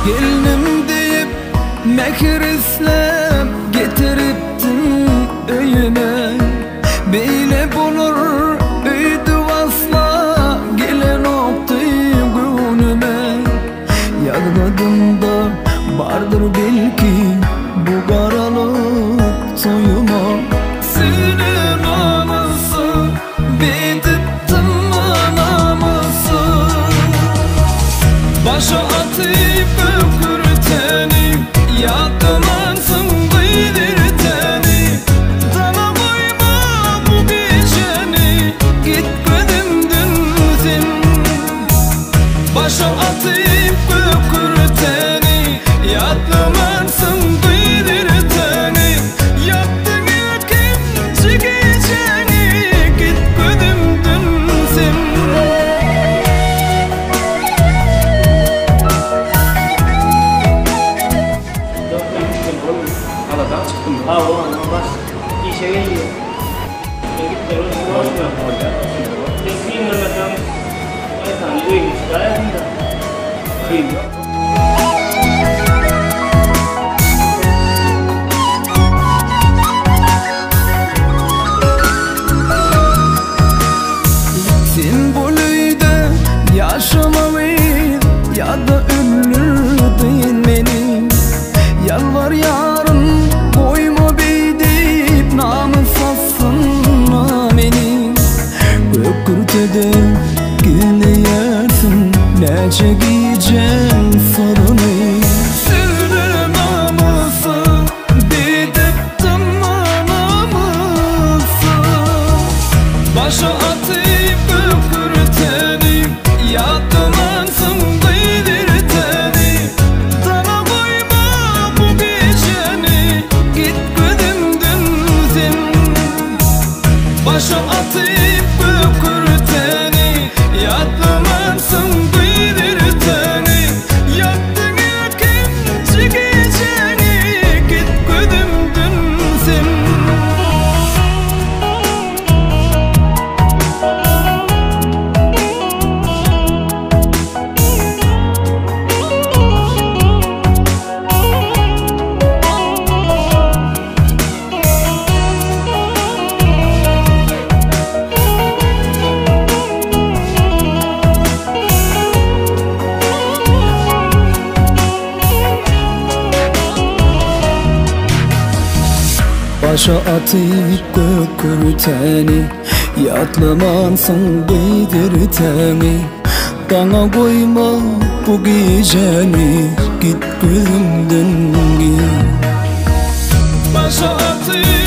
Gelinim deyip mehir islep getiriptin öyüme. Beyle bulur öydü vasla gelen oktu günüme. Yadladımda vardır belki bu karalık soyuma. Sinem anası bedittim anamızı. Başa atıp öpürteni yadlansın bilirteni. Dana koyma bu geceni gitmedimdin sen. Başa atıp öpürteni yadlansın bilirteni. Yaptın ikinci geceni gitmedimdin sen. Aladan çıktım. Ha o anlamda baş işe geliyor. Ben gitmiyorum. Eski Mehmet'ten bir tane öyümüş gayetinde. Sen bu löyde yaşamayı ya da ölürdün beni. Yalvar yarın koyma beydip namus sassınma beni. Ökürtede güleyersin ne çekeceğim sorunu. Sürüm namusu bedettim namusu. Başa atıp ökürteni yadlansın bilirteni. Dana koyma bu geceni gitmedimdin sen. Başa atıp ökürteni yadlansın bilirteni. Yaptın ikinci geceni gitmedimdin sen. Başa atıp ökürteni yadlamansın bilirteni. Dana koyma bu geceni git gözümden git. Başa atıp